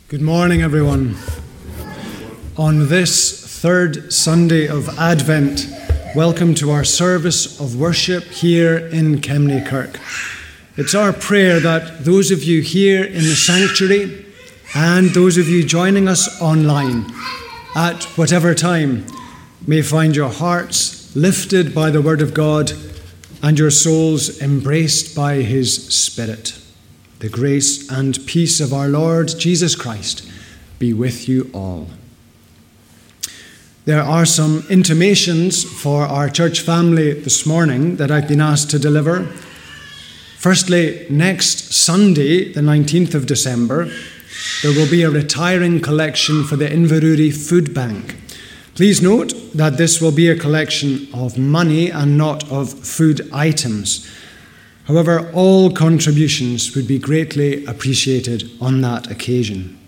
Good morning, everyone. On this third Sunday of Advent, welcome to our service of worship here in Kemney Kirk. It's our prayer that those of you here in the sanctuary and those of you joining us online at whatever time may find your hearts lifted by the Word of God and your souls embraced by His Spirit. The grace and peace of our Lord Jesus Christ be with you all. There are some intimations for our church family this morning that I've been asked to deliver. Firstly, next Sunday, the 19th of December, there will be a retiring collection for the Inverurie Food Bank. Please note that this will be a collection of money and not of food items. However, all contributions would be greatly appreciated on that occasion.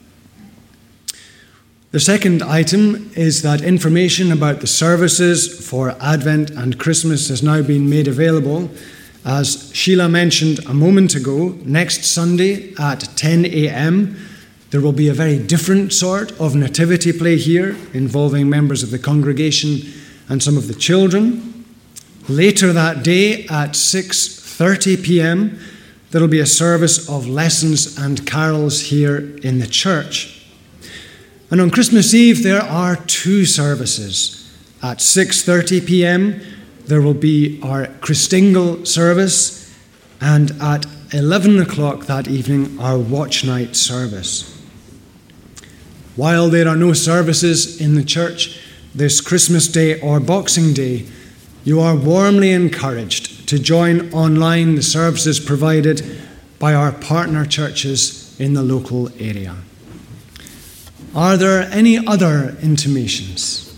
The second item is that information about the services for Advent and Christmas has now been made available. As Sheila mentioned a moment ago, next Sunday at 10 a.m, there will be a very different sort of nativity play here involving members of the congregation and some of the children. Later that day at 6:30 p.m, there will be a service of lessons and carols here in the church. And on Christmas Eve, there are two services. At 6:30 p.m, there will be our Christingle service, and at 11 o'clock that evening, our watch night service. While there are no services in the church this Christmas Day or Boxing Day, you are warmly encouraged to join online the services provided by our partner churches in the local area. Are there any other intimations?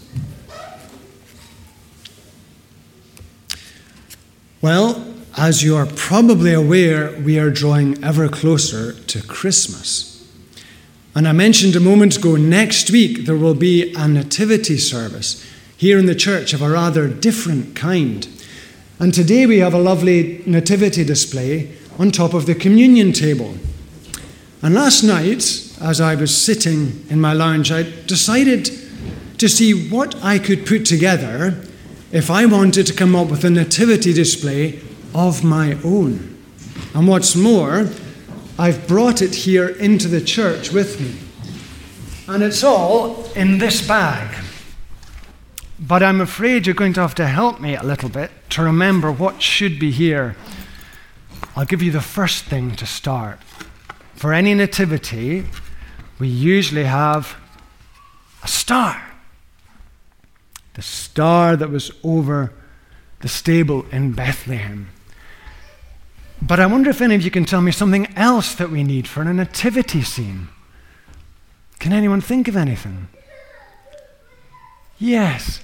Well, as you are probably aware, we are drawing ever closer to Christmas. And I mentioned a moment ago, next week there will be a nativity service here in the church of a rather different kind. And today we have a lovely nativity display on top of the communion table. And last night, as I was sitting in my lounge, I decided to see what I could put together if I wanted to come up with a nativity display of my own. And what's more, I've brought it here into the church with me. And it's all in this bag. But I'm afraid you're going to have to help me a little bit to remember what should be here. I'll give you the first thing to start. For any nativity, we usually have a star. The star that was over the stable in Bethlehem. But I wonder if any of you can tell me something else that we need for a nativity scene. Can anyone think of anything? Yes.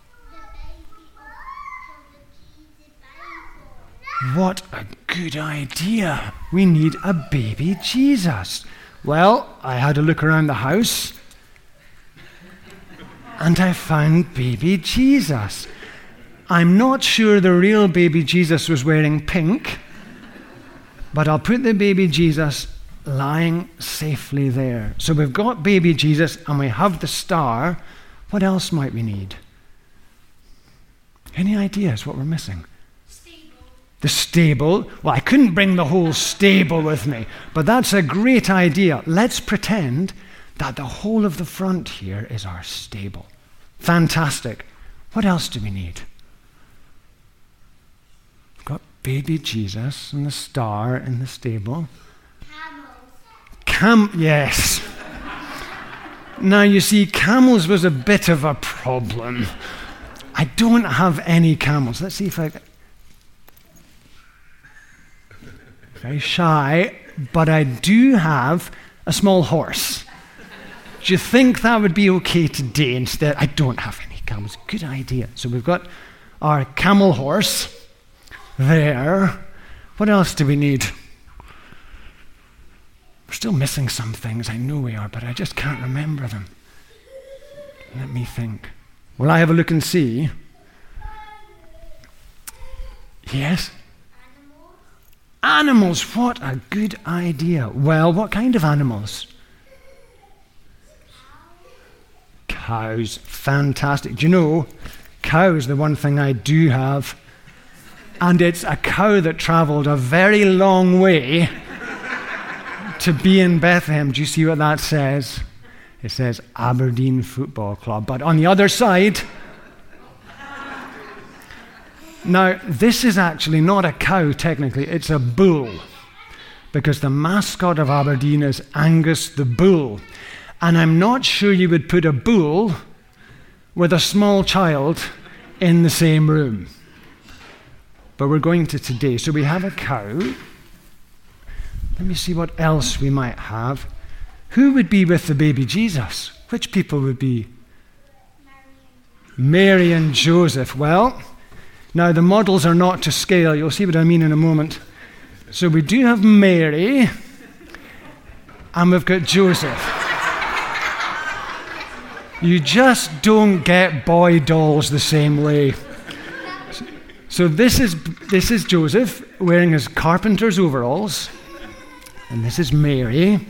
What a good idea. We need a baby Jesus. Well, I had a look around the house and I found baby Jesus. I'm not sure the real baby Jesus was wearing pink, but I'll put the baby Jesus lying safely there. So we've got baby Jesus and we have the star. What else might we need? Any ideas what we're missing? The stable. Well, I couldn't bring the whole stable with me, but that's a great idea. Let's pretend that the whole of the front here is our stable. Fantastic. What else do we need? We've got baby Jesus and the star in the stable. Yes. Now, you see, camels was a bit of a problem. I don't have any camels. Let's see if I... Very shy, but I do have a small horse. Do you think that would be okay today instead? I don't have any camels. Good idea. So we've got our camel horse there. What else do we need? We're still missing some things. I know we are, but I just can't remember them. Let me think. Will I have a look and see? Yes? Animals, what a good idea. Well, what kind of animals? Cows. Fantastic. Do you know, cow is the one thing I do have. And it's a cow that travelled a very long way to be in Bethlehem. Do you see what that says? It says Aberdeen Football Club. But on the other side, now this is actually not a cow technically, it's a bull. Because the mascot of Aberdeen is Angus the bull. And I'm not sure you would put a bull with a small child in the same room. But we're going to today. So we have a cow. Let me see what else we might have. Who would be with the baby Jesus? Which people would be? Mary and Joseph. Well, now the models are not to scale. You'll see what I mean in a moment. So we do have Mary, and we've got Joseph. You just don't get boy dolls the same way. So this is Joseph wearing his carpenter's overalls, and this is Mary.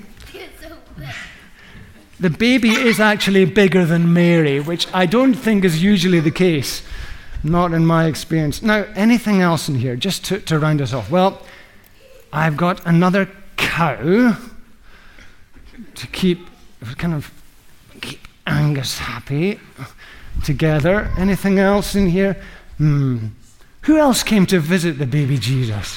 The baby is actually bigger than Mary, which I don't think is usually the case, not in my experience. Now, anything else in here, just to round us off? Well, I've got another cow to keep Angus happy together. Anything else in here? Who else came to visit the baby Jesus?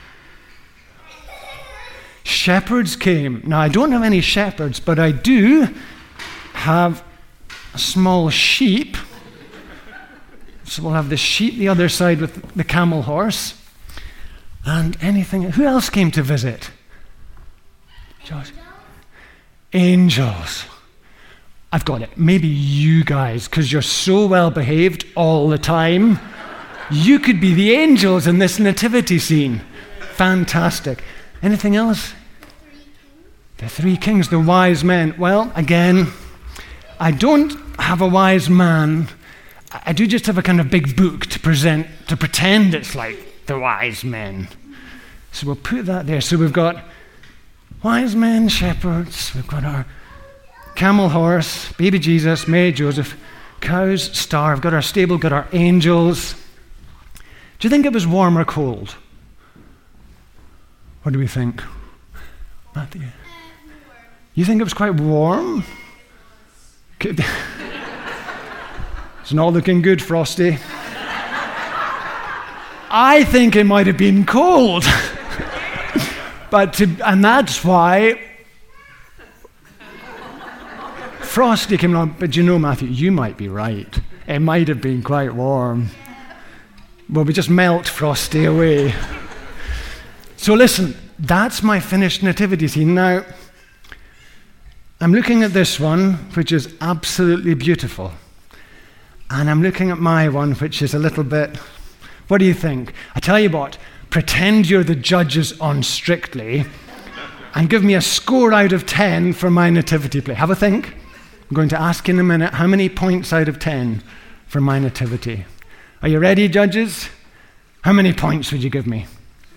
Shepherds came. Now, I don't have any shepherds, but I do have a small sheep. So we'll have the sheep the other side with the camel horse. And anything. Who else came to visit? Josh. Angels. I've got it. Maybe you guys, because you're so well behaved all the time. You could be the angels in this nativity scene. Fantastic. Anything else? The three kings, the wise men. Well, again, I don't have a wise man. I do just have a kind of big book to pretend it's like the wise men. So we'll put that there. So we've got wise men, shepherds. We've got our camel horse, baby Jesus, Mary, Joseph, cows, star. We've got our stable, got our angels. Do you think it was warm or cold? What do we think? Matthew? You think it was quite warm? It's not looking good, Frosty. I think it might have been cold. And that's why Frosty came along. But you know, Matthew, you might be right. It might have been quite warm. Well, we just melt Frosty away. So listen, that's my finished nativity scene. Now, I'm looking at this one, which is absolutely beautiful. And I'm looking at my one, which is a little bit, what do you think? I tell you what, pretend you're the judges on Strictly and give me a score out of 10 for my nativity play. Have a think. I'm going to ask in a minute how many points out of 10 for my nativity. Are you ready, judges? How many points would you give me?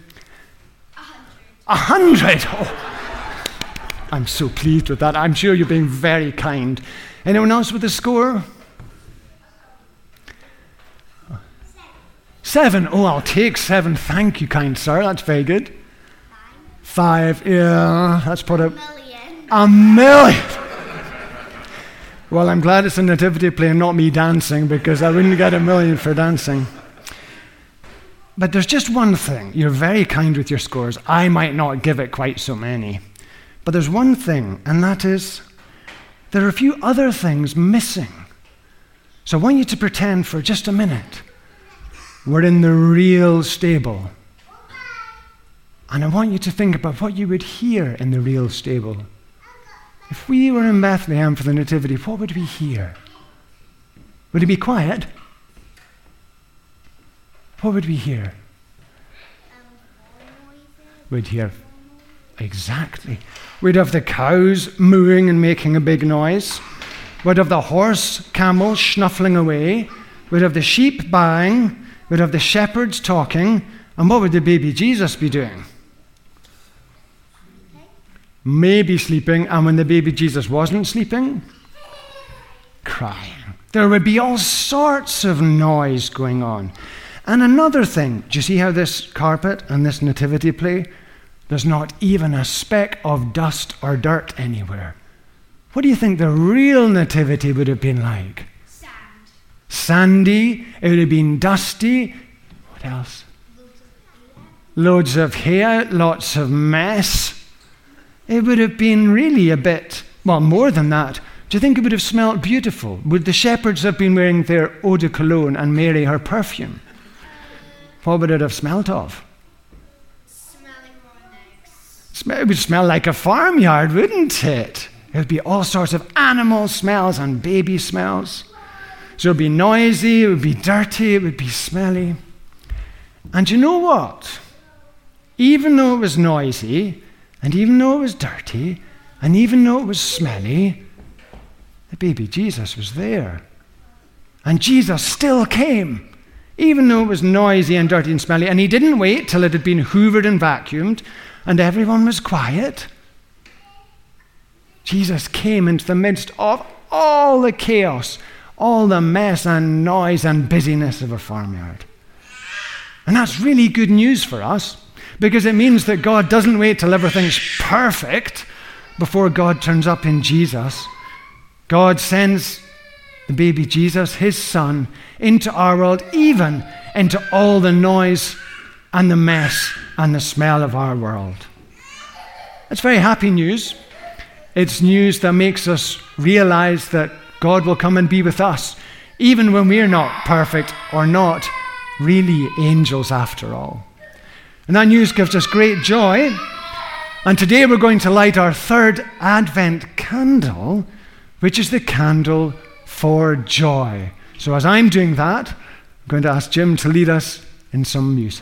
100. Oh, I'm so pleased with that. I'm sure you're being very kind. Anyone else with a score? 7. Oh, I'll take 7. Thank you, kind sir. That's very good. 5. Yeah, that's put up. A million. Well, I'm glad it's a nativity play and not me dancing, because I wouldn't get 1 million for dancing. But there's just one thing. You're very kind with your scores. I might not give it quite so many. But there's one thing, and that is there are a few other things missing. So I want you to pretend for just a minute we're in the real stable. And I want you to think about what you would hear in the real stable. If we were in Bethlehem for the Nativity, what would we hear? Would it be quiet? What would we hear? We'd hear, exactly. We'd have the cows mooing and making a big noise. We'd have the horse, camel snuffling away. We'd have the sheep baaing. We'd have the shepherds talking. And what would the baby Jesus be doing? Maybe sleeping. And when the baby Jesus wasn't sleeping, crying. There would be all sorts of noise going on. And another thing, do you see how this carpet and this nativity play? There's not even a speck of dust or dirt anywhere. What do you think the real nativity would have been like? Sand. Sandy. It would have been dusty. What else? Loads of hair, lots of mess. It would have been really a bit, well, more than that. Do you think it would have smelled beautiful? Would the shepherds have been wearing their eau de cologne and Mary her perfume? What would it have smelled of? Smelling more eggs. It would smell like a farmyard, wouldn't it? It would be all sorts of animal smells and baby smells. So it would be noisy, it would be dirty, it would be smelly. And you know what? Even though it was noisy, and even though it was dirty, and even though it was smelly, the baby Jesus was there. And Jesus still came, even though it was noisy and dirty and smelly. And he didn't wait till it had been hoovered and vacuumed, and everyone was quiet. Jesus came into the midst of all the chaos, all the mess and noise and busyness of a farmyard. And that's really good news for us, because it means that God doesn't wait till everything's perfect before God turns up in Jesus. God sends the baby Jesus, his son, into our world, even into all the noise and the mess and the smell of our world. It's very happy news. It's news that makes us realize that God will come and be with us, even when we're not perfect or not really angels after all. And that news gives us great joy. And today we're going to light our third Advent candle, which is the candle for joy. So as I'm doing that, I'm going to ask Jim to lead us in some music.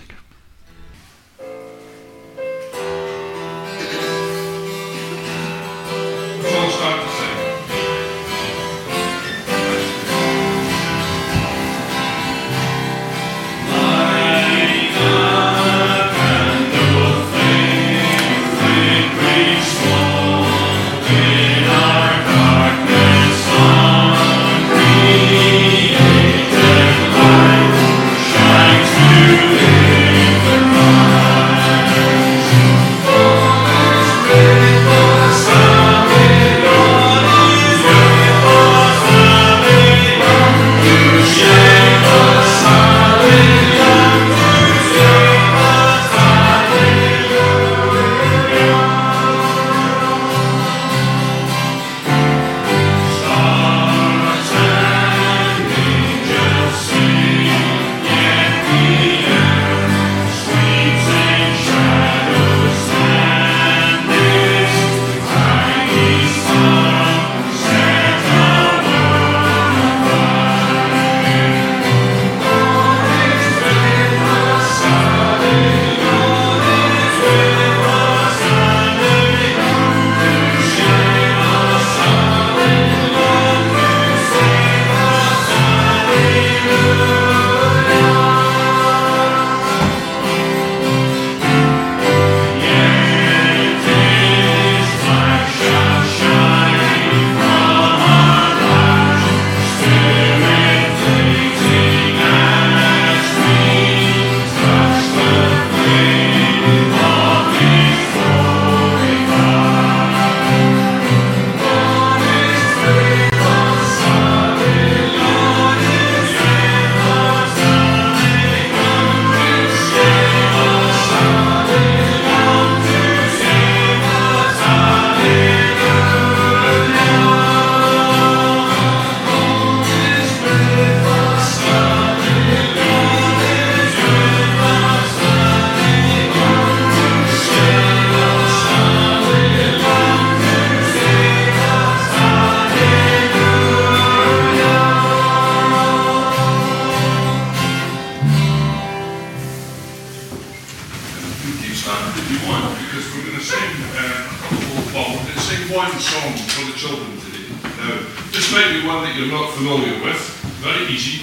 one song for the children today. Now, this might be one that you're not familiar with. Very easy.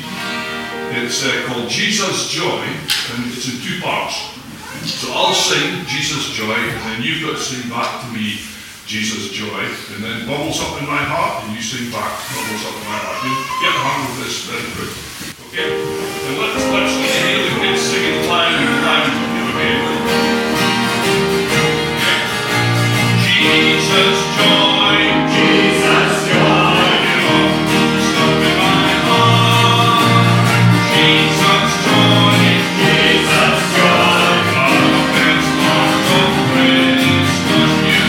It's called Jesus Joy, and it's in two parts. So I'll sing Jesus Joy, and then you've got to sing back to me Jesus Joy, and then Bubbles Up in My Heart, and you sing back Bubbles Up in My Heart. You'll get the hang of this very quick. Okay? And let's hear the kids singing loud and loud. Okay? Jesus Joy, Jesus Joy, Bubbles Up in My Heart. Jesus Joy, Jesus Joy, the best part of Christmas, you.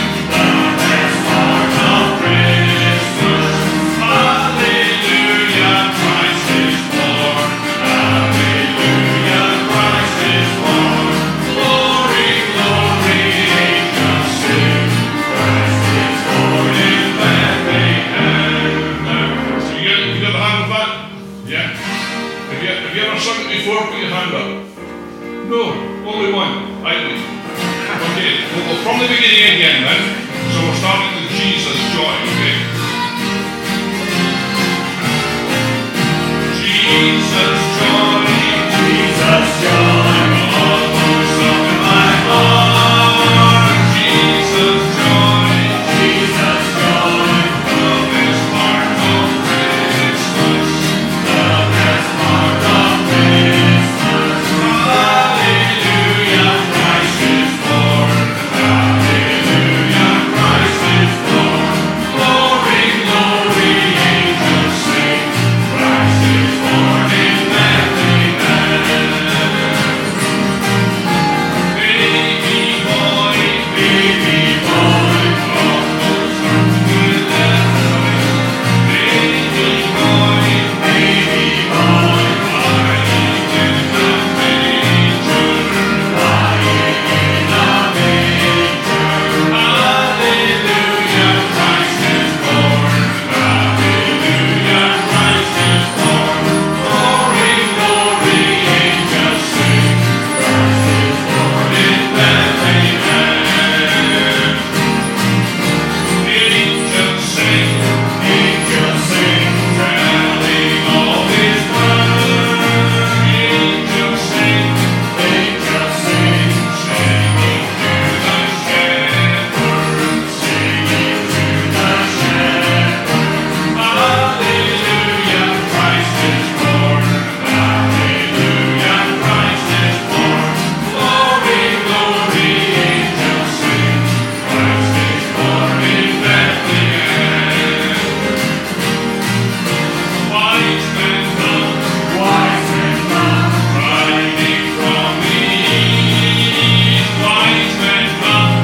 Before, put your hand up. No, only one. Right. Okay, we'll go from the beginning again then. So we're starting with Jesus Joy, okay? Jesus Joy, Jesus Joy, Bubbles Up in My Heart. Jesus Joy, Jesus Joy, the best part of Christmas, the best part of Christmas. Hallelujah, Christ is born. Hallelujah, Christ is born. Glory, glory, angels sing. Christ is born in Bethlehem. Baby boy, Bubbles Up in Bethlehem. Baby boy, lying in the manger, lying in the manger. Hallelujah, Christ is born. Hallelujah, Christ is born. Glory, glory, angels sing. Christ is born in Bethlehem. Angels sing, telling all His word. Angels sing, singing to the shepherd, singing to the shepherd. Hallelujah, Christ is born. Hallelujah, Christ is born. Glory, glory, angels sing. Christ is born in Bethlehem. Wise men come, riding from the east. Wise men come,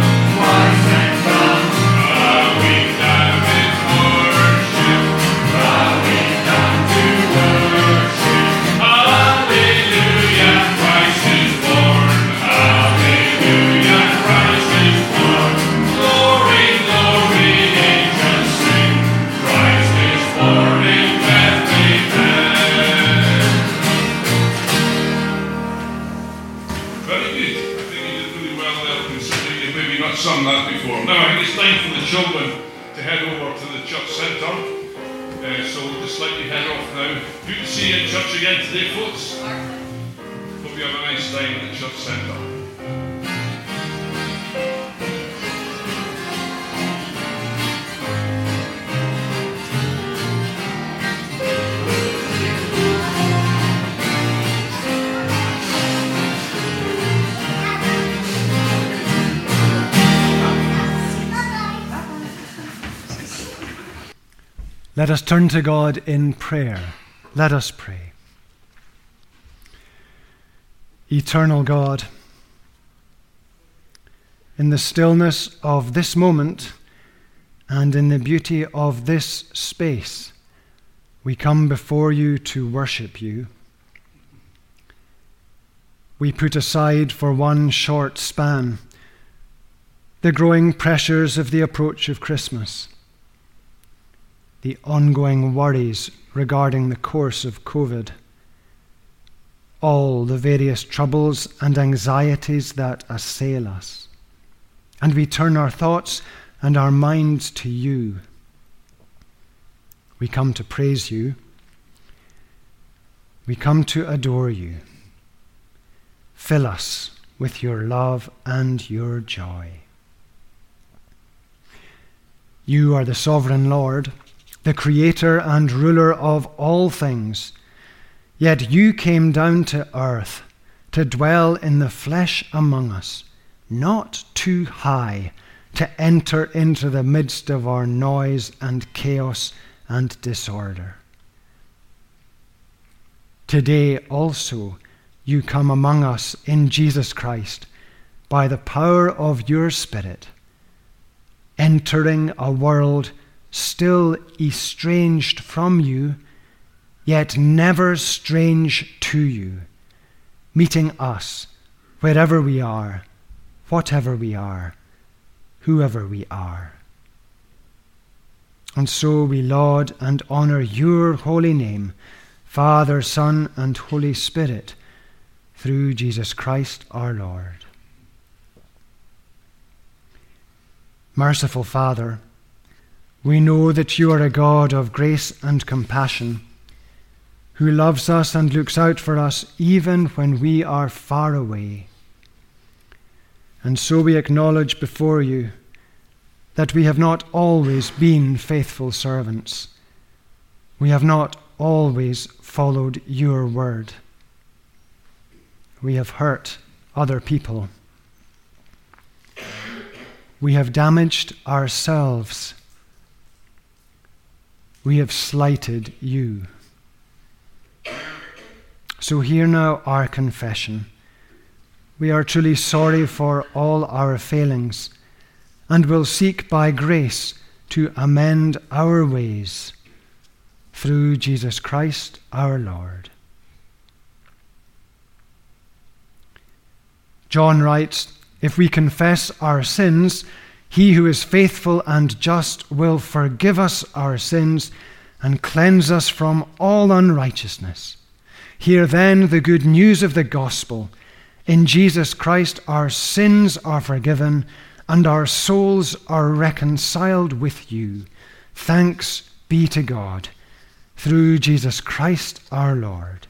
bowing down in worship, bowing down to worship. Hallelujah, Christ is born. Hallelujah, Christ is born. Glory, glory, angels sing. Christ is born in Bethlehem. Very good. I think you did really well there, considering you've maybe not sung that before. Now, I think it's time for the children to head over to the church centre. So we'll just let you head off now. Good to see you in church again today, folks. Hope you have a nice time at the church centre. Let us turn to God in prayer. Let us pray. Eternal God, in the stillness of this moment and in the beauty of this space, we come before you to worship you. We put aside for one short span the growing pressures of the approach of Christmas, the ongoing worries regarding the course of COVID, all the various troubles and anxieties that assail us. And we turn our thoughts and our minds to you. We come to praise you. We come to adore you. Fill us with your love and your joy. You are the sovereign Lord, the creator and ruler of all things. Yet you came down to earth to dwell in the flesh among us, not too high to enter into the midst of our noise and chaos and disorder. Today also you come among us in Jesus Christ by the power of your Spirit, entering a world still estranged from you, yet never strange to you, meeting us wherever we are, whatever we are, whoever we are. And so we laud and honor your holy name, Father, Son, and Holy Spirit, through Jesus Christ our Lord. Merciful Father, we know that you are a God of grace and compassion, who loves us and looks out for us even when we are far away. And so we acknowledge before you that we have not always been faithful servants. We have not always followed your word. We have hurt other people. We have damaged ourselves. We have slighted you. So hear now our confession. We are truly sorry for all our failings and will seek by grace to amend our ways through Jesus Christ our Lord. John writes, "If we confess our sins, he who is faithful and just will forgive us our sins and cleanse us from all unrighteousness." Hear then the good news of the gospel. In Jesus Christ our sins are forgiven and our souls are reconciled with you. Thanks be to God, through Jesus Christ our Lord.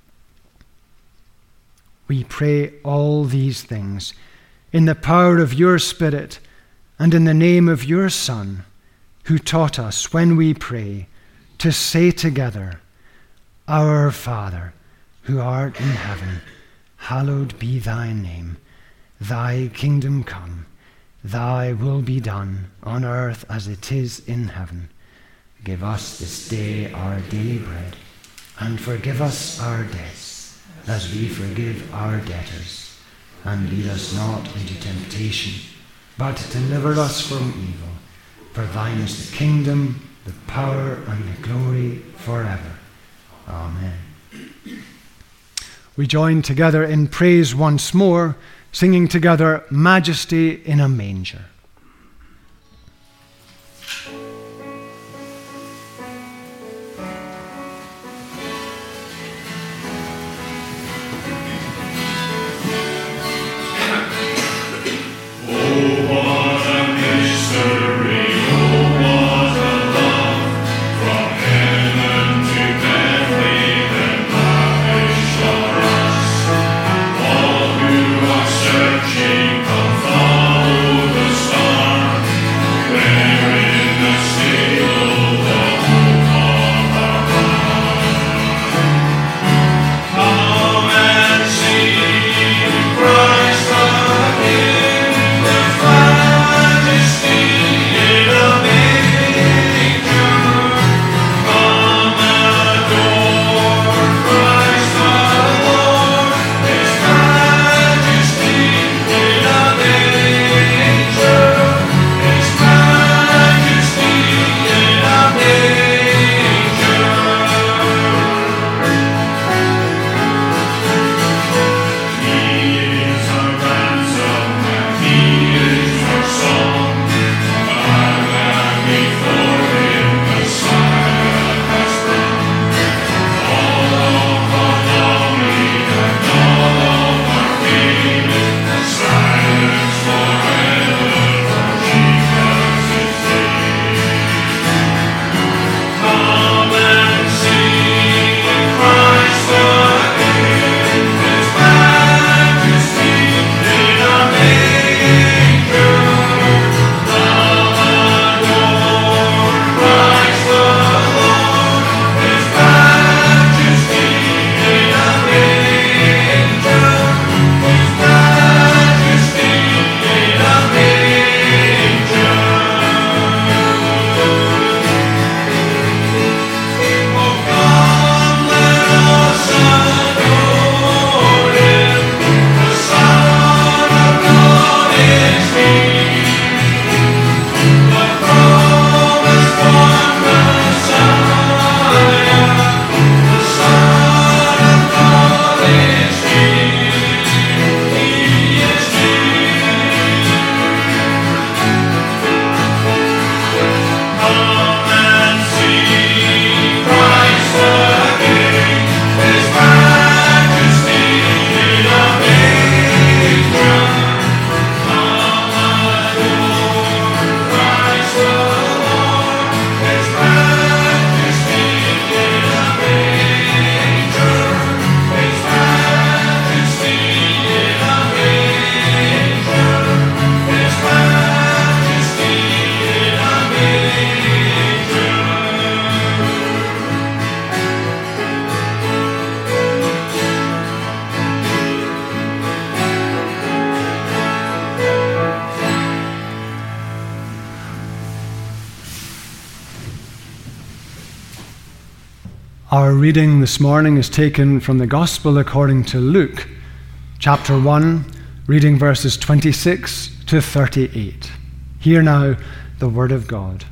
We pray all these things in the power of your Spirit and in the name of your Son, who taught us when we pray to say together, Our Father, who art in heaven, hallowed be thy name. Thy kingdom come, thy will be done on earth as it is in heaven. Give us this day our daily bread, and forgive us our debts, as we forgive our debtors. And lead us not into temptation, but deliver us from evil. For thine is the kingdom, the power, and the glory forever. Amen. We join together in praise once more, singing together, Majesty in a Manger. Searching, come follow the sun. Our reading this morning is taken from the Gospel according to Luke, chapter 1, reading verses 26 to 38. Hear now the word of God.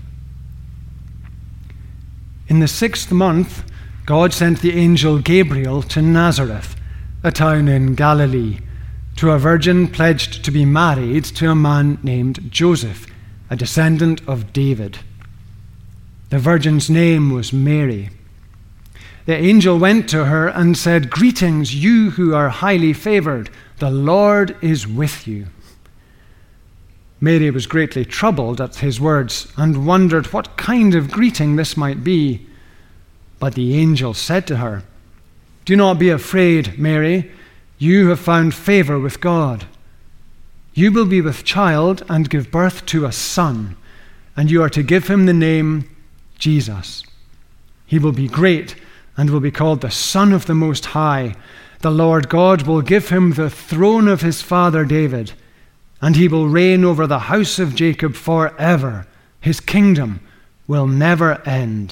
In the 6th month, God sent the angel Gabriel to Nazareth, a town in Galilee, to a virgin pledged to be married to a man named Joseph, a descendant of David. The virgin's name was Mary. The angel went to her and said, "Greetings, you who are highly favored. The Lord is with you." Mary was greatly troubled at his words and wondered what kind of greeting this might be. But the angel said to her, "Do not be afraid, Mary. You have found favor with God. You will be with child and give birth to a son, and you are to give him the name Jesus. He will be great and will be called the Son of the Most High. The Lord God will give him the throne of his father David, and he will reign over the house of Jacob forever. His kingdom will never end."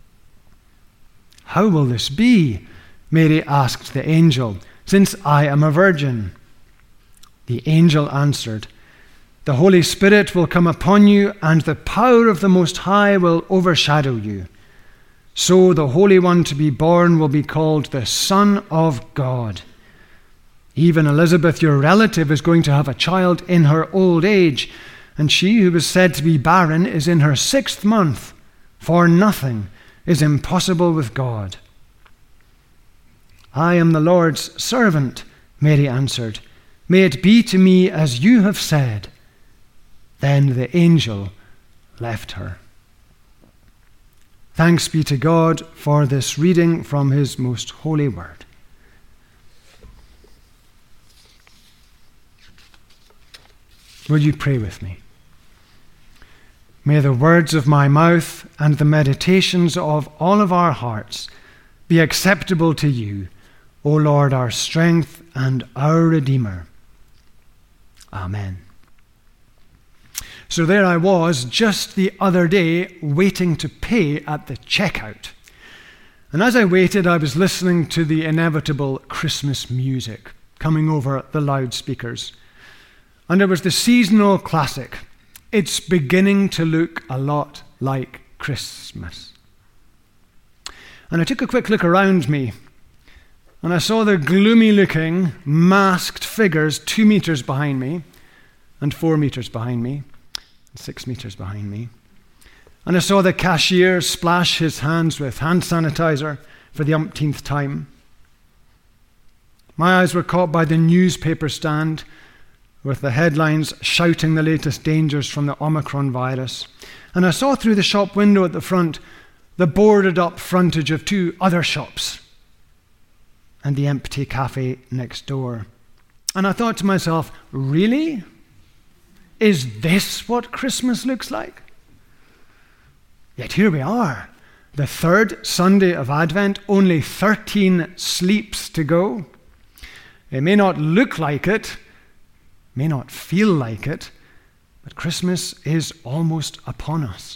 "How will this be?" Mary asked the angel, "since I am a virgin?" The angel answered, "The Holy Spirit will come upon you, and the power of the Most High will overshadow you. So the Holy One to be born will be called the Son of God. Even Elizabeth, your relative, is going to have a child in her old age, and she who was said to be barren is in her 6th month, for nothing is impossible with God." "I am the Lord's servant," Mary answered. "May it be to me as you have said." Then the angel left her. Thanks be to God for this reading from his most holy word. Will you pray with me? May the words of my mouth and the meditations of all of our hearts be acceptable to you, O Lord, our strength and our Redeemer. Amen. So there I was just the other day waiting to pay at the checkout. And as I waited, I was listening to the inevitable Christmas music coming over the loudspeakers. And it was the seasonal classic, "It's Beginning to Look a Lot Like Christmas." And I took a quick look around me, and I saw the gloomy-looking, masked figures 2 meters behind me, and 4 meters behind me, 6 meters behind me. And I saw the cashier splash his hands with hand sanitizer for the umpteenth time. My eyes were caught by the newspaper stand with the headlines shouting the latest dangers from the Omicron virus. And I saw through the shop window at the front the boarded up frontage of 2 other shops and the empty cafe next door. And I thought to myself, really? Is this what Christmas looks like? Yet here we are, the 3rd Sunday of Advent, only 13 sleeps to go. It may not look like it, may not feel like it, but Christmas is almost upon us.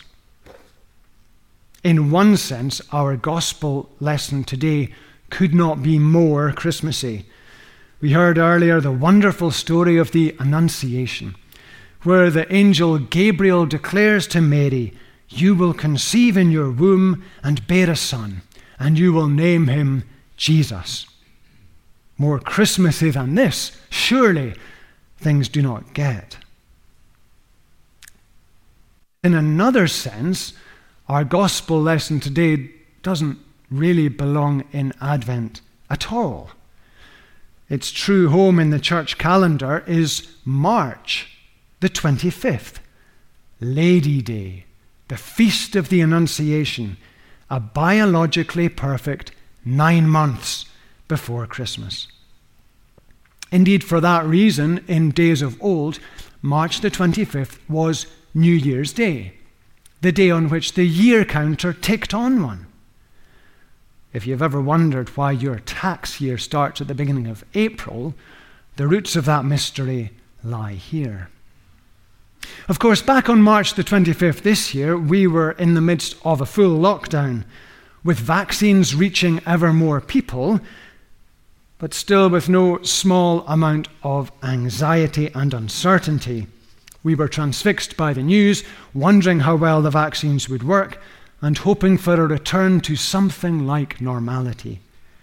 In one sense, our gospel lesson today could not be more Christmassy. We heard earlier the wonderful story of the Annunciation, where the angel Gabriel declares to Mary, "You will conceive in your womb and bear a son, and you will name him Jesus." More Christmassy than this, surely things do not get. In another sense, Our gospel lesson today doesn't really belong in Advent at all. Its true home in the church calendar is March the 25th, Lady Day, the Feast of the Annunciation, a biologically perfect 9 months before Christmas. Indeed, for that reason, in days of old, March the 25th was New Year's Day, the day on which the year counter ticked on one. If you've ever wondered why your tax year starts at the beginning of April, the roots of that mystery lie here. Of course, back on March the 25th this year, we were in the midst of a full lockdown, with vaccines reaching ever more people, but still with no small amount of anxiety and uncertainty. We were transfixed by the news, wondering how well the vaccines would work, and hoping for a return to something like normality.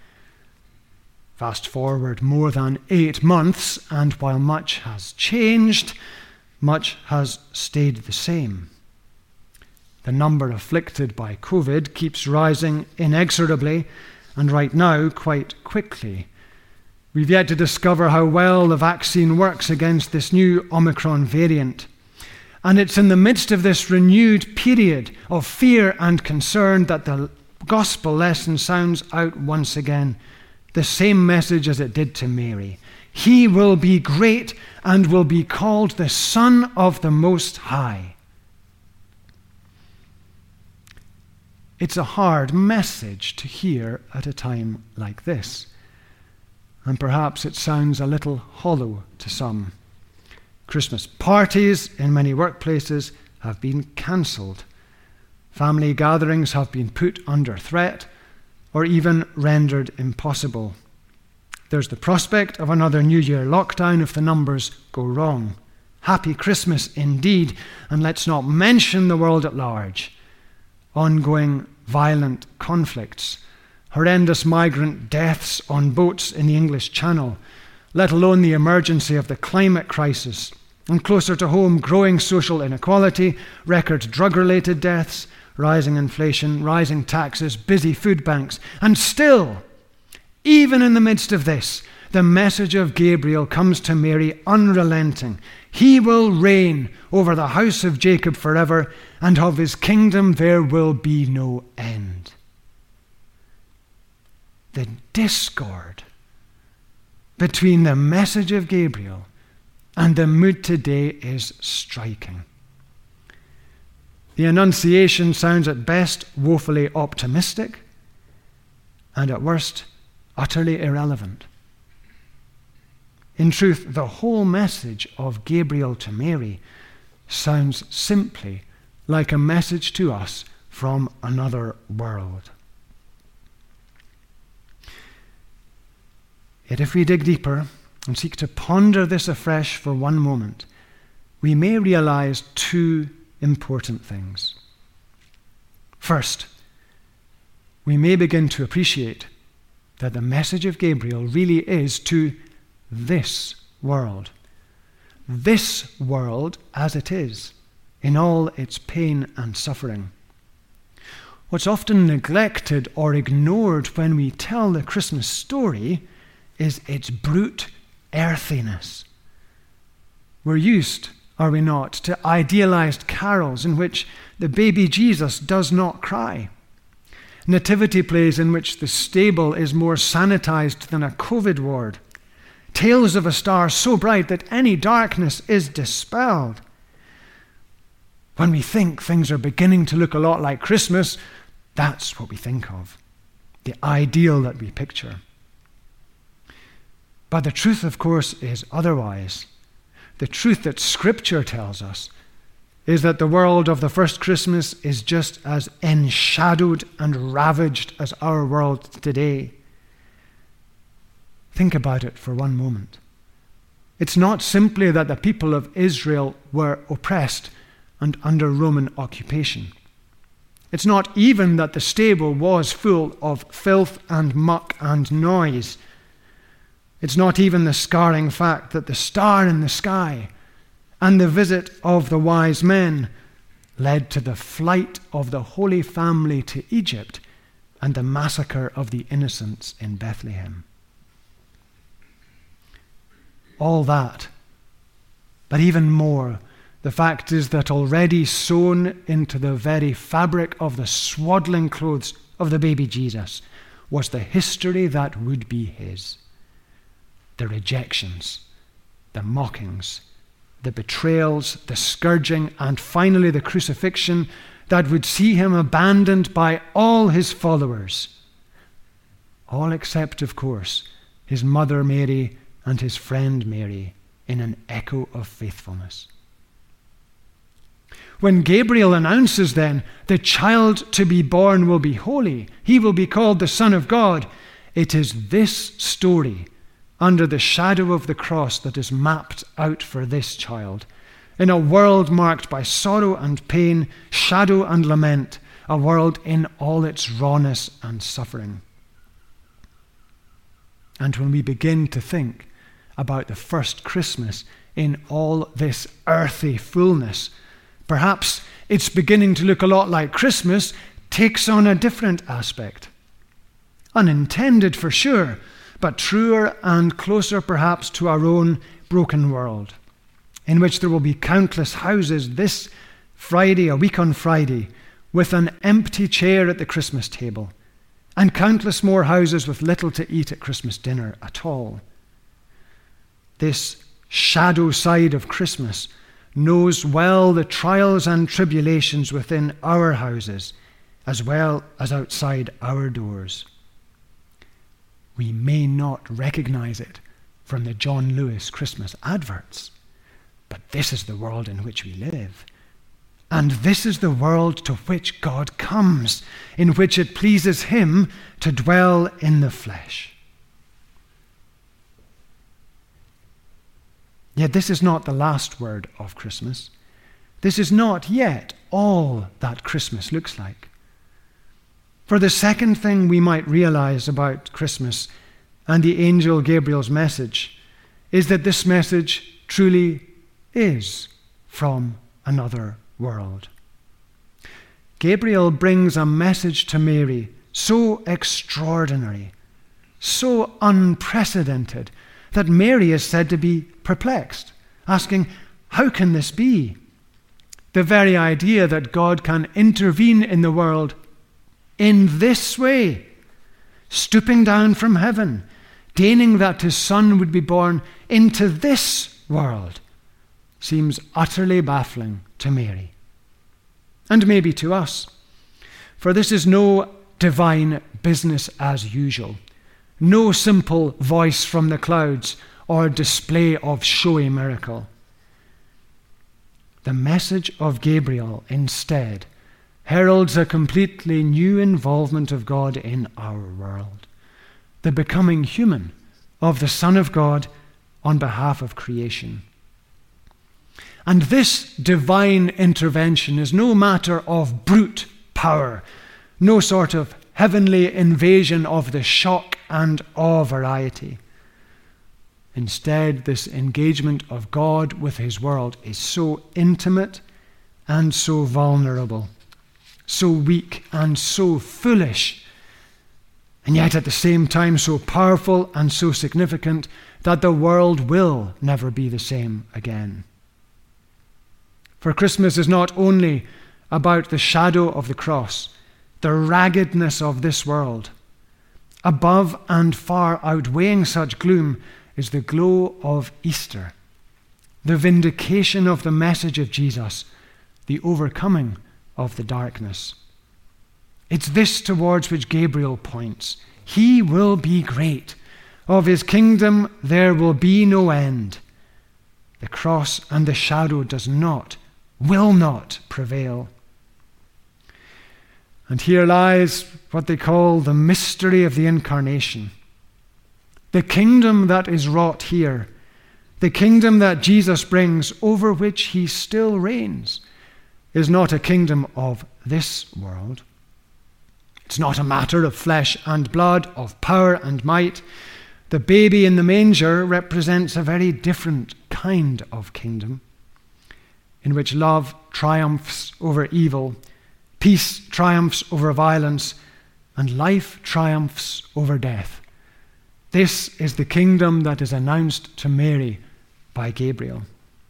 Fast forward more than 8 months, and while much has changed, much has stayed the same. The number afflicted by COVID keeps rising inexorably, and right now quite quickly. We've yet to discover how well the vaccine works against this new Omicron variant. And it's in the midst of this renewed period of fear and concern that the gospel lesson sounds out once again, the same message as it did to Mary. He will be great and will be called the Son of the Most High. It's a hard message to hear at a time like this. And perhaps it sounds a little hollow to some. Christmas parties in many workplaces have been cancelled. Family gatherings have been put under threat or even rendered impossible. There's the prospect of another New Year lockdown if the numbers go wrong. Happy Christmas indeed, and let's not mention the world at large. Ongoing violent conflicts, horrendous migrant deaths on boats in the English Channel, let alone the emergency of the climate crisis, and closer to home, growing social inequality, record drug-related deaths, rising inflation, rising taxes, busy food banks. And still, even in the midst of this, the message of Gabriel comes to Mary unrelenting. He will reign over the house of Jacob forever, and of his kingdom there will be no end. The discord between the message of Gabriel and the mood today is striking. The Annunciation sounds at best woefully optimistic, and at worst utterly irrelevant. In truth, the whole message of Gabriel to Mary sounds simply like a message to us from another world. Yet if we dig deeper and seek to ponder this afresh for one moment, we may realize 2 important things. First, we may begin to appreciate that the message of Gabriel really is to this world as it is, in all its pain and suffering. What's often neglected or ignored when we tell the Christmas story is its brute earthiness. We're used, are we not, to idealized carols in which the baby Jesus does not cry. Nativity plays in which the stable is more sanitized than a COVID ward. Tales of a star so bright that any darkness is dispelled. When we think things are beginning to look a lot like Christmas, that's what we think of, the ideal that we picture. But the truth, of course, is otherwise. The truth that Scripture tells us is that the world of the first Christmas is just as enshadowed and ravaged as our world today. Think about it for one moment. It's not simply that the people of Israel were oppressed and under Roman occupation. It's not even that the stable was full of filth and muck and noise. It's not even the scarring fact that the star in the sky and the visit of the wise men led to the flight of the Holy Family to Egypt and the massacre of the innocents in Bethlehem. All that, but even more, the fact is that already sewn into the very fabric of the swaddling clothes of the baby Jesus was the history that would be his. The rejections, the mockings, the betrayals, the scourging, and finally the crucifixion that would see him abandoned by all his followers. All except, of course, his mother Mary and his friend Mary, in an echo of faithfulness. When Gabriel announces then, the child to be born will be holy, he will be called the Son of God, it is this story under the shadow of the cross that is mapped out for this child. In a world marked by sorrow and pain, shadow and lament, a world in all its rawness and suffering. And when we begin to think about the first Christmas in all this earthy fullness, perhaps it's beginning to look a lot like Christmas takes on a different aspect. Unintended for sure, but truer and closer perhaps to our own broken world, in which there will be countless houses this Friday, a week on Friday, with an empty chair at the Christmas table, and countless more houses with little to eat at Christmas dinner at all. This shadow side of Christmas knows well the trials and tribulations within our houses, as well as outside our doors. We may not recognize it from the John Lewis Christmas adverts, but this is the world in which we live. And this is the world to which God comes, in which it pleases him to dwell in the flesh. Yet this is not the last word of Christmas. This is not yet all that Christmas looks like. For the second thing we might realize about Christmas and the angel Gabriel's message is that this message truly is from another world. Gabriel brings a message to Mary so extraordinary, so unprecedented, that Mary is said to be perplexed, asking, how can this be? The very idea that God can intervene in the world in this way, stooping down from heaven, deigning that his son would be born into this world, seems utterly baffling to Mary. And maybe to us, for this is no divine business as usual. No simple voice from the clouds or display of showy miracle. The message of Gabriel instead heralds a completely new involvement of God in our world, the becoming human of the Son of God on behalf of creation. And this divine intervention is no matter of brute power, no sort of heavenly invasion of the shock and awe variety. Instead, this engagement of God with his world is so intimate and so vulnerable, so weak and so foolish, and yet at the same time so powerful and so significant that the world will never be the same again. For Christmas is not only about the shadow of the cross, the raggedness of this world. Above and far outweighing such gloom is the glow of Easter, the vindication of the message of Jesus, the overcoming of the darkness. It's this towards which Gabriel points. He will be great. Of his kingdom there will be no end. The cross and the shadow will not prevail. And here lies what they call the mystery of the incarnation. The kingdom that is wrought here, the kingdom that Jesus brings, over which he still reigns, is not a kingdom of this world. It's not a matter of flesh and blood, of power and might. The baby in the manger represents a very different kind of kingdom. in which love triumphs over evil, peace triumphs over violence, and life triumphs over death. This is the kingdom that is announced to Mary by Gabriel.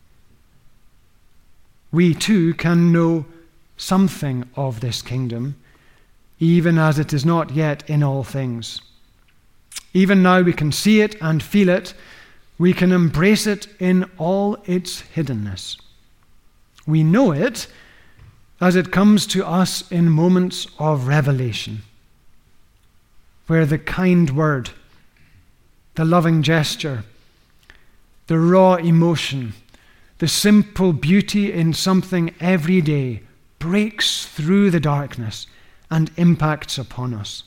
We too can know something of this kingdom, even as it is not yet in all things. Even now we can see it and feel it. We can embrace it in all its hiddenness. We know it as it comes to us in moments of revelation, where the kind word, the loving gesture, the raw emotion, the simple beauty in something everyday breaks through the darkness and impacts upon us.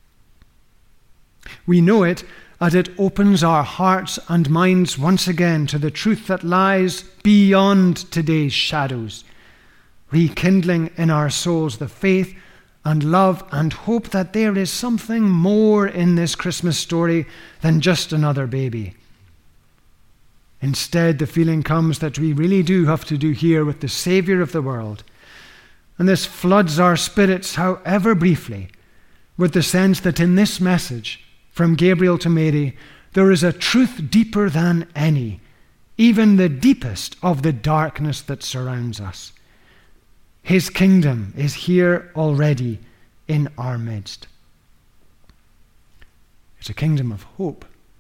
We know it as it opens our hearts and minds once again to the truth that lies beyond today's shadows, rekindling in our souls the faith and love and hope that there is something more in this Christmas story than just another baby. Instead, the feeling comes that we really do have to do here with the Saviour of the world. And this floods our spirits, however briefly, with the sense that in this message from Gabriel to Mary, there is a truth deeper than any, even the deepest of the darkness that surrounds us. His kingdom is here already in our midst. It's a kingdom of hope,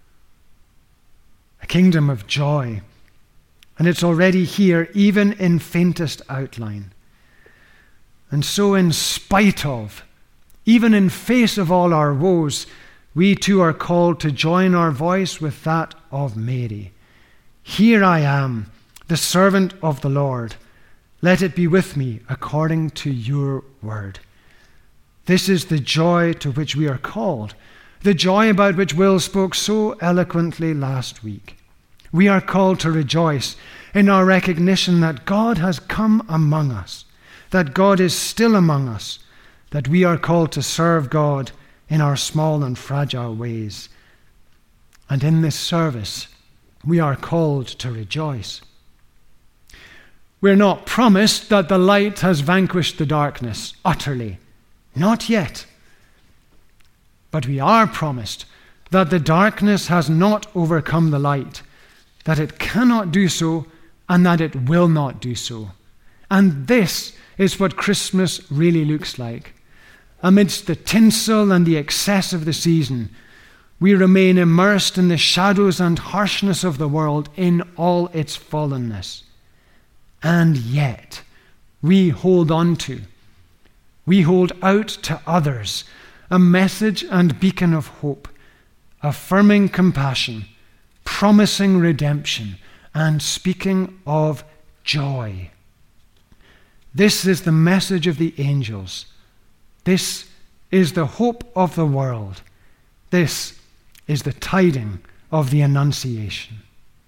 a kingdom of joy, and it's already here even in faintest outline. And so in spite of, even in face of all our woes, we too are called to join our voice with that of Mary. Here I am, the servant of the Lord. Let it be with me according to your word. This is the joy to which we are called, the joy about which Will spoke so eloquently last week. We are called to rejoice in our recognition that God has come among us, that God is still among us, that we are called to serve God in our small and fragile ways. And in this service, we are called to rejoice. We're not promised that the light has vanquished the darkness utterly. Not yet. But we are promised that the darkness has not overcome the light, that it cannot do so, and that it will not do so. And this is what Christmas really looks like. Amidst the tinsel and the excess of the season, we remain immersed in the shadows and harshness of the world in all its fallenness. And yet, we hold on to, we hold out to others a message and beacon of hope, affirming compassion, promising redemption, and speaking of joy. This is the message of the angels. This is the hope of the world. This is the tiding of the Annunciation.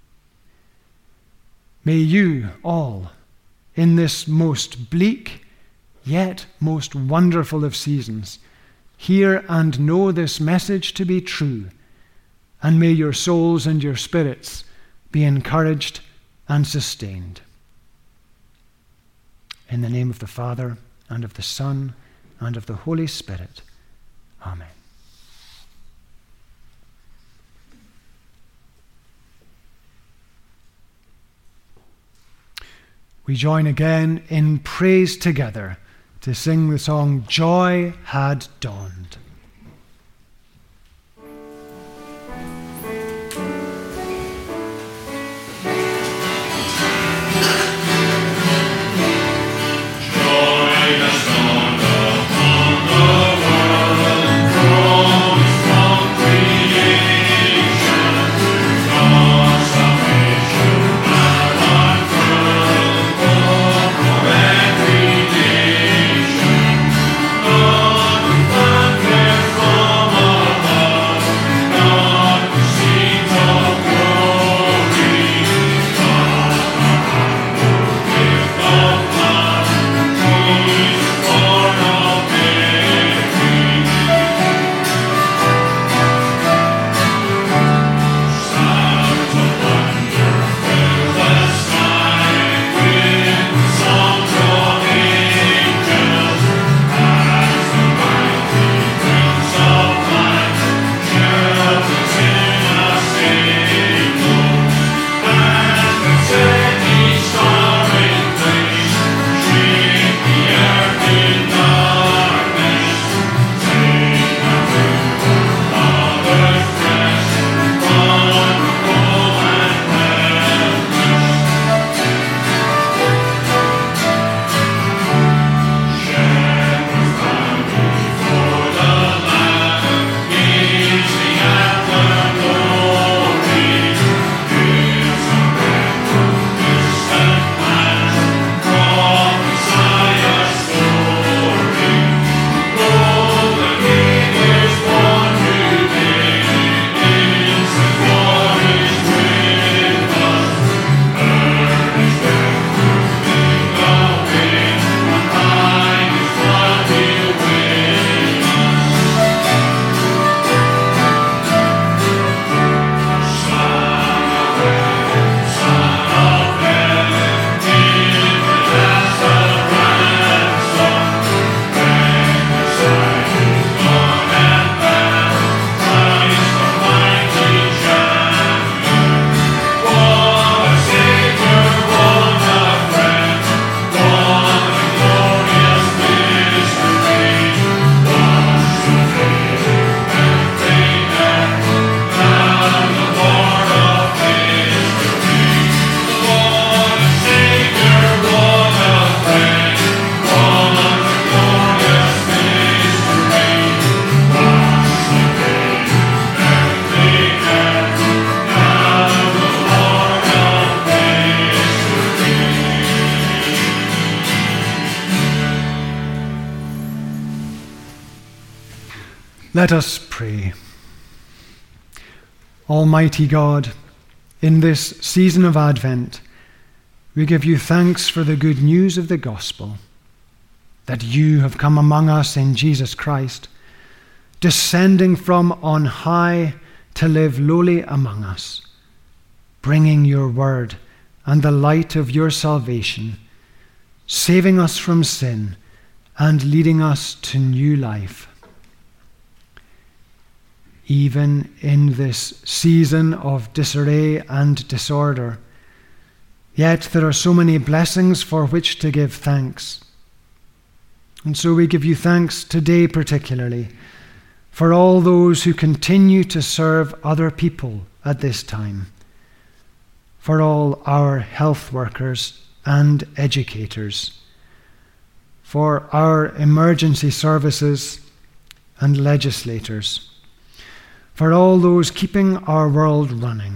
May you all, in this most bleak, yet most wonderful of seasons, hear and know this message to be true, and may your souls and your spirits be encouraged and sustained. In the name of the Father, and of the Son, and of the Holy Spirit. Amen. We join again in praise together to sing the song, Joy Had Dawned. Amen. Let us pray. Almighty God, in this season of Advent, we give you thanks for the good news of the gospel, that you have come among us in Jesus Christ, descending from on high to live lowly among us, bringing your word and the light of your salvation, saving us from sin and leading us to new life. Even in this season of disarray and disorder, yet there are so many blessings for which to give thanks. And so we give you thanks today particularly for all those who continue to serve other people at this time, for all our health workers and educators, for our emergency services and legislators, for all those keeping our world running.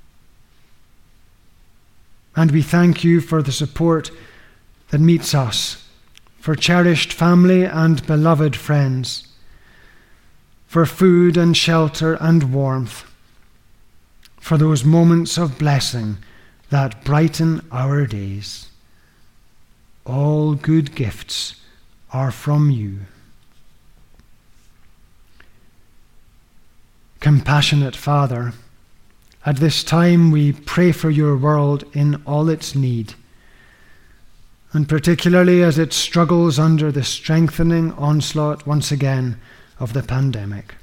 And we thank you for the support that meets us, for cherished family and beloved friends, for food and shelter and warmth, for those moments of blessing that brighten our days. All good gifts are from you. Compassionate Father, at this time we pray for your world in all its need, and particularly as it struggles under the strengthening onslaught once again of the pandemic.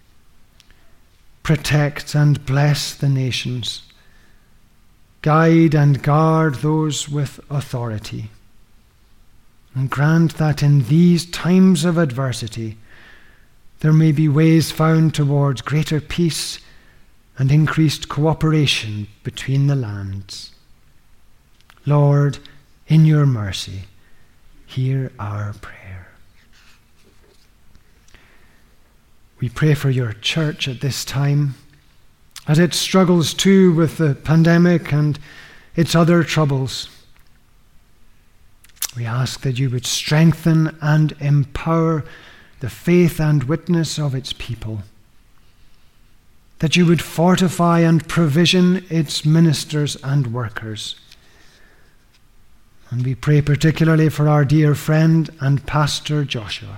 Protect and bless the nations. Guide and guard those with authority. And grant that in these times of adversity, there may be ways found towards greater peace and increased cooperation between the lands. Lord, in your mercy, hear our prayer. We pray for your church at this time, as it struggles too with the pandemic and its other troubles. We ask that you would strengthen and empower the faith and witness of its people, that you would fortify and provision its ministers and workers. And we pray particularly for our dear friend and pastor Joshua.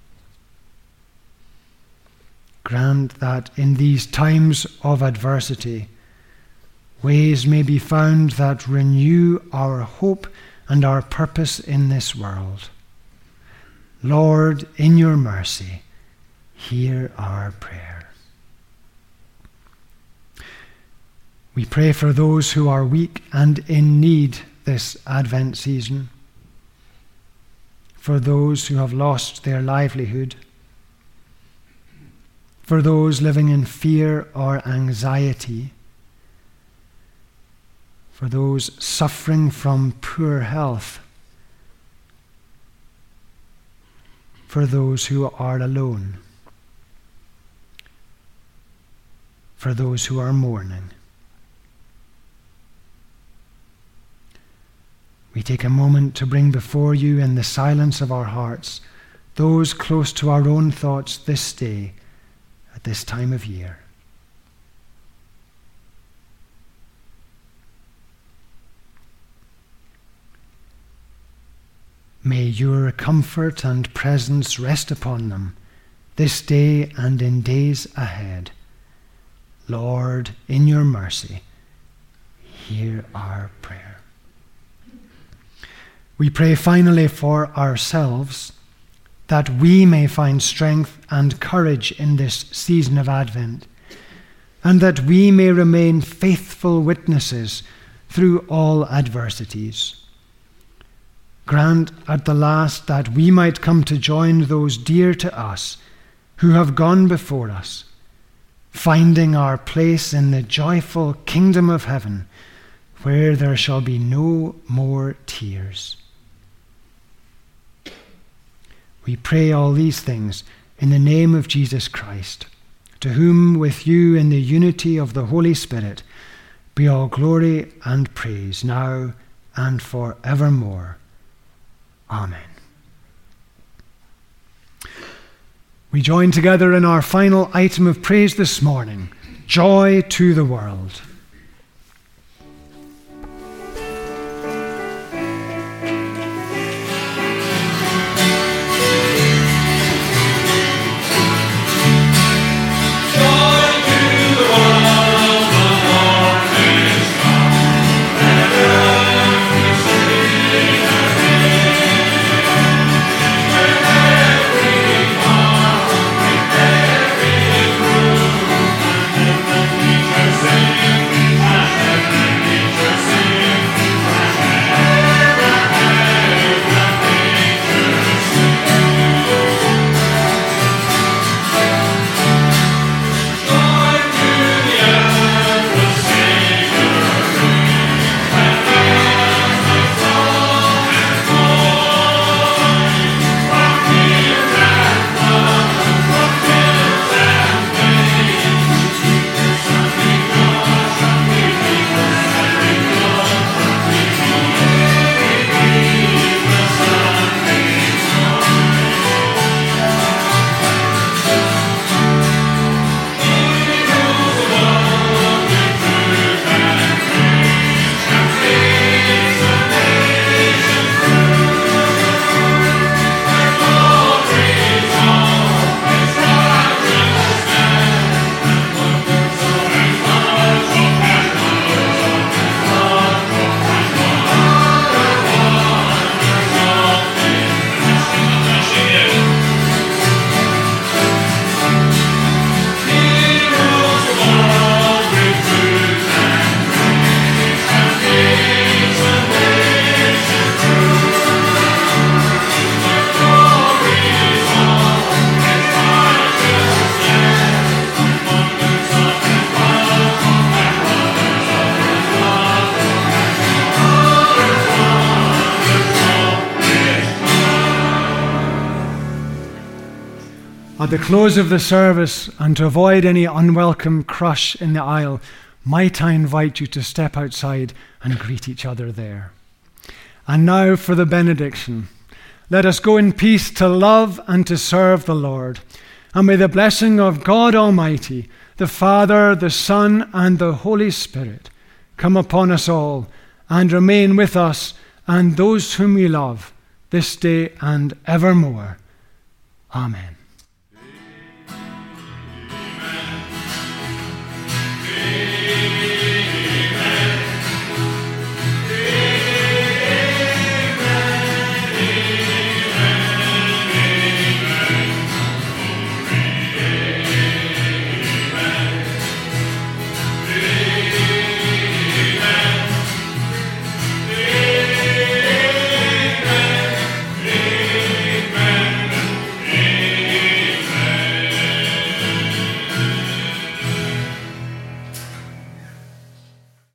Grant that in these times of adversity, ways may be found that renew our hope and our purpose in this world. Lord, in your mercy, hear our prayer. We pray for those who are weak and in need this Advent season, for those who have lost their livelihood, for those living in fear or anxiety, for those suffering from poor health, for those who are alone, for those who are mourning. We take a moment to bring before you in the silence of our hearts those close to our own thoughts this day at this time of year. May your comfort and presence rest upon them this day and in days ahead. Lord, in your mercy, hear our prayer. We pray finally for ourselves, that we may find strength and courage in this season of Advent, and that we may remain faithful witnesses through all adversities. Grant at the last that we might come to join those dear to us who have gone before us, finding our place in the joyful kingdom of heaven, where there shall be no more tears. We pray all these things in the name of Jesus Christ, to whom with you in the unity of the Holy Spirit be all glory and praise now and forevermore. Amen. We join together in our final item of praise this morning, Joy to the World. At the close of the service, and to avoid any unwelcome crush in the aisle, might I invite you to step outside and greet each other there. And now for the benediction. Let us go in peace to love and to serve the Lord. And may the blessing of God Almighty, the Father, the Son, and the Holy Spirit come upon us all and remain with us and those whom we love this day and evermore. Amen.